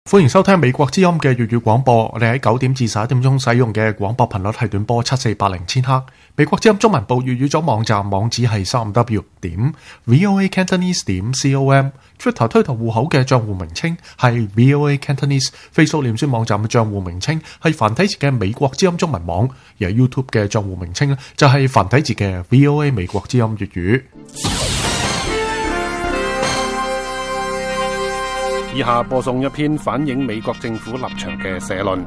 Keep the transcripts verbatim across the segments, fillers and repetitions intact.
歡迎收聽美國之音嘅粵語廣播。我哋喺九點至十一點鐘使用嘅廣播頻率係短波七四八零千赫。美國之音中文部粵語組網站網址係三五 w 點 voa cantonese 點 com。Twitter 推特戶口嘅賬戶名稱係 voa cantonese。Facebook 臉書網站嘅賬戶名稱係繁體字嘅美國之音中文網，而係 YouTube 嘅賬戶名稱咧就係繁體字嘅 voa 美國之音粵語。 以下播送一篇反映美國政府立場嘅社論。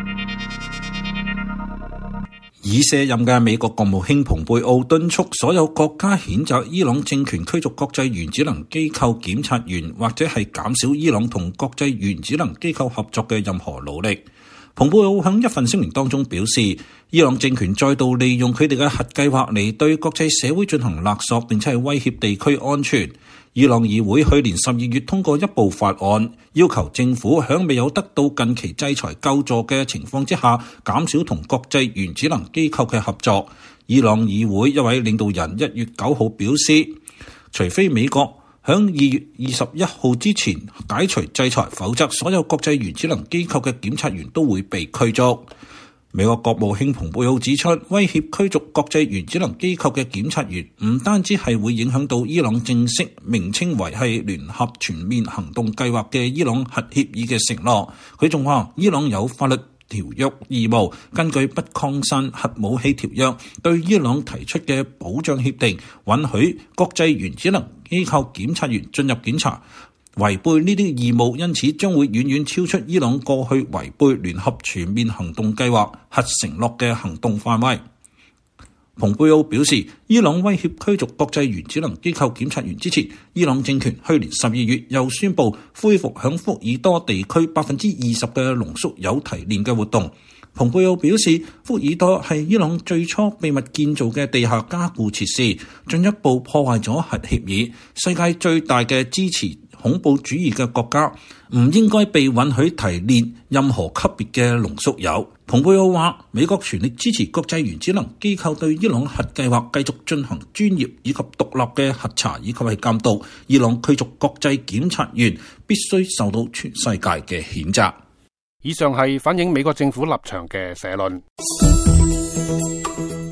已卸任嘅美國國務卿蓬佩奧敦促所有國家譴責伊朗政權驅逐國際原子能機構檢察員，或者係減少伊朗同國際原子能機構合作嘅任何努力。蓬佩奧喺一份聲明當中表示，伊朗政權再度利用佢哋嘅核計劃嚟對國際社會進行勒索，並且係威脅地區安全。伊朗議會去年十二月通過一部法案，要求政府喺未有得到近期制裁救助嘅情況之下，減少同國際原子能機構嘅合作。伊朗議會一位領導人一月九號表示，除非美國喺二月二十一號之前解除制裁，否則所有國際原子能機構嘅檢察員都會被驅逐。美國國務卿蓬佩奧指出，威脅驅逐國際原子能機構嘅檢察員唔單止係會影響到伊朗正式名稱為係聯合全面行動計劃嘅伊朗核協議嘅承諾，佢仲話伊朗有法律條約義務，根據不擴散核武器條約對伊朗提出嘅保障協定，允許國際原子能機構檢察員進入檢查。違背呢啲義務，因此將會遠遠超出伊朗過去違背聯合全面行動計劃核承諾嘅行動範圍。蓬佩奧表示，伊朗威脅驅逐國際原子能機構檢察員之前，伊朗政權去年十二月又宣布恢復響福爾多地區百分之二十嘅濃縮鈾提煉嘅活動。蓬佩奧表示，福爾多係伊朗最初秘密建造嘅地下加固設施，進一步破壞咗核協議。世界最大嘅支持恐怖主義嘅國家唔應該被允許提煉任何級別嘅濃縮鈾。蓬佩奧話，美國全力支持國際原子能機構對伊朗核計劃繼續進行專業以及獨立嘅核查以及係監督。伊朗驅逐國際檢察員必須受到全世界嘅譴責。 以上係反映美國政府立場嘅社論。